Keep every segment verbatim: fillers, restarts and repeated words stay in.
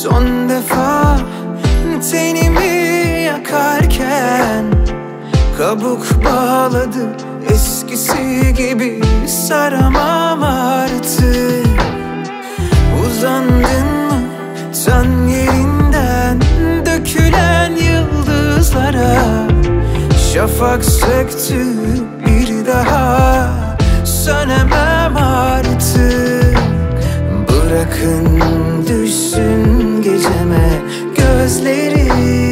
Son defa tenimi yakarken kabuk bağladı, eskisi gibi saramam artık. Uzandın mı sen yerinden, dökülen yıldızlara? Şafak söktü, bir daha sönemem artık. Bırakın düşsün geceme gözleri,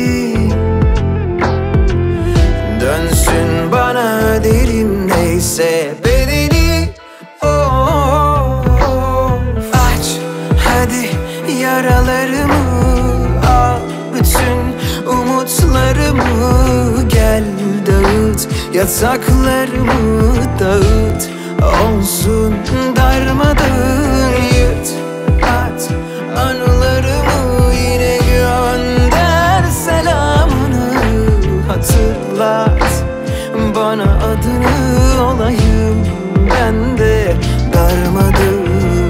dönsün bana derim neyse bedeli. Oh, aç hadi yaralarımı, al bütün umutlarımı, gel dağıt yataklarımı, dağıt olsun darmadağın, yırt at anılarımı, yine gönder selamını, hatırlat bana adını, olayım ben de darmadağın.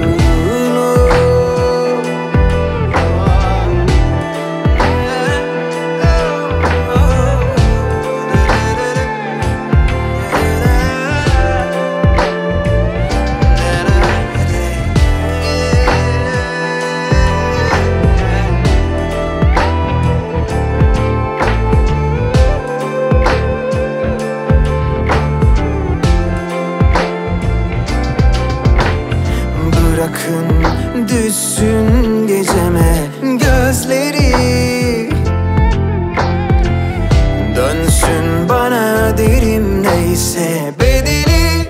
Bırakın düşsün geceme gözleri, dönsün bana derim neyse bedeli.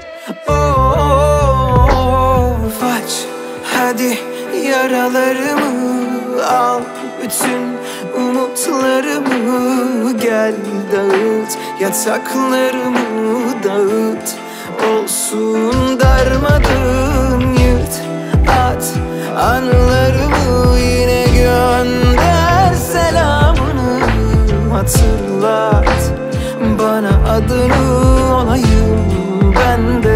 Of, aç hadi yaralarımı, al bütün umutlarımı, gel dağıt yataklarımı, dağıt olsun darmadağın, yırt at anılarımı, yine gönder selamını, hatırlat bana adını, olayım ben de